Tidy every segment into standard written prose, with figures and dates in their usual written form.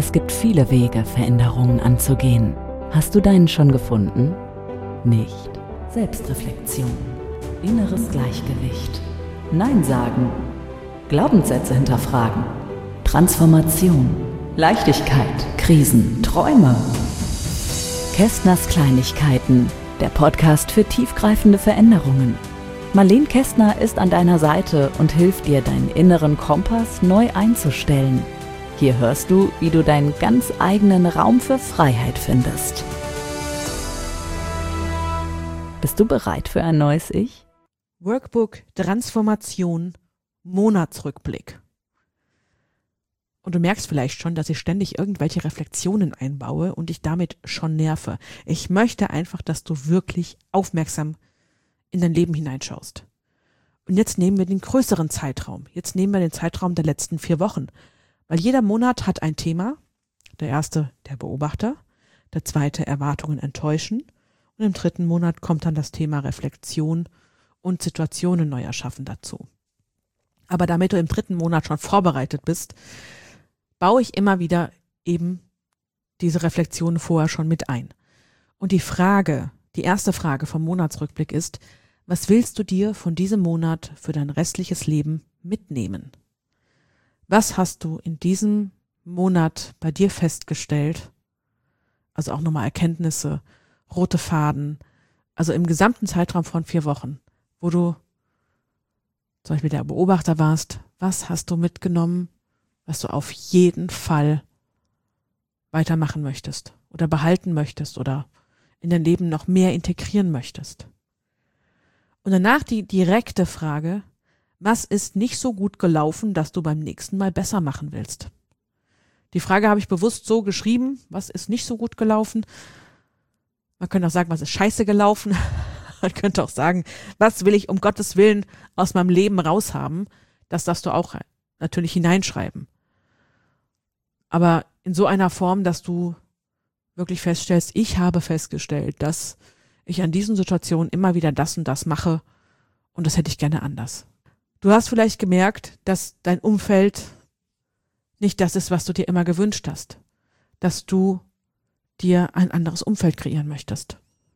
Es gibt viele Wege, Veränderungen anzugehen. Hast du deinen schon gefunden? Nicht. Selbstreflexion, inneres Gleichgewicht, Nein sagen, Glaubenssätze hinterfragen, Transformation, Leichtigkeit, Krisen, Träume. Kästners Kleinigkeiten, der Podcast für tiefgreifende Veränderungen. Marlene Kästner ist an deiner Seite und hilft dir, deinen inneren Kompass neu einzustellen. Hier hörst du, wie du deinen ganz eigenen Raum für Freiheit findest. Bist du bereit für ein neues Ich? Workbook Transformation Monatsrückblick. Und du merkst vielleicht schon, dass ich ständig irgendwelche Reflexionen einbaue und dich damit schon nerve. Ich möchte einfach, dass du wirklich aufmerksam in dein Leben hineinschaust. Und jetzt nehmen wir den größeren Zeitraum. Jetzt nehmen wir den Zeitraum der letzten 4 Wochen. Weil jeder Monat hat ein Thema. Der erste, der Beobachter. Der zweite, Erwartungen enttäuschen. Und im 3. Monat kommt dann das Thema Reflexion und Situationen neu erschaffen dazu. Aber damit du im 3. Monat schon vorbereitet bist, baue ich immer wieder eben diese Reflexionen vorher schon mit ein. Und die erste Frage vom Monatsrückblick ist: Was willst du dir von diesem Monat für dein restliches Leben mitnehmen? Was hast du in diesem Monat bei dir festgestellt? Also auch nochmal Erkenntnisse, rote Faden, also im gesamten Zeitraum von 4 Wochen, wo du zum Beispiel der Beobachter warst. Was hast du mitgenommen, was du auf jeden Fall weitermachen möchtest oder behalten möchtest oder in dein Leben noch mehr integrieren möchtest? Und danach die direkte Frage: Was ist nicht so gut gelaufen, dass du beim nächsten Mal besser machen willst? Die Frage habe ich bewusst so geschrieben: Was ist nicht so gut gelaufen? Man könnte auch sagen, was ist scheiße gelaufen? Man könnte auch sagen, was will ich um Gottes Willen aus meinem Leben raushaben? Das darfst du auch natürlich hineinschreiben. Aber in so einer Form, dass du wirklich feststellst: Ich habe festgestellt, dass ich an diesen Situationen immer wieder das und das mache und das hätte ich gerne anders. Du hast vielleicht gemerkt, dass dein Umfeld nicht das ist, was du dir immer gewünscht hast. Dass du dir ein anderes Umfeld kreieren möchtest.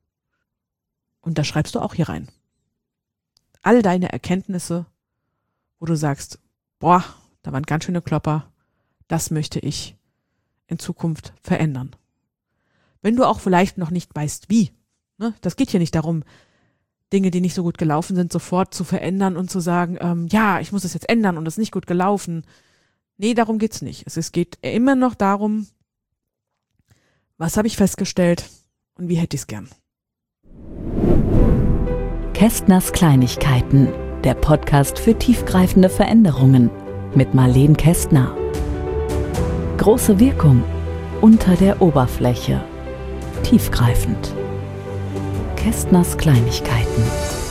Und das schreibst du auch hier rein. All deine Erkenntnisse, wo du sagst: Boah, da waren ganz schöne Klopper, das möchte ich in Zukunft verändern. Wenn du auch vielleicht noch nicht weißt, wie, ne? Das geht hier nicht darum, Dinge, die nicht so gut gelaufen sind, sofort zu verändern und zu sagen, ja, ich muss das jetzt ändern und das ist nicht gut gelaufen. Nee, darum geht's nicht. Es geht immer noch darum, was habe ich festgestellt und wie hätte ich es gern. Kästners Kleinigkeiten, der Podcast für tiefgreifende Veränderungen mit Marlene Kästner. Große Wirkung unter der Oberfläche. Tiefgreifend. Kästners Kleinigkeiten.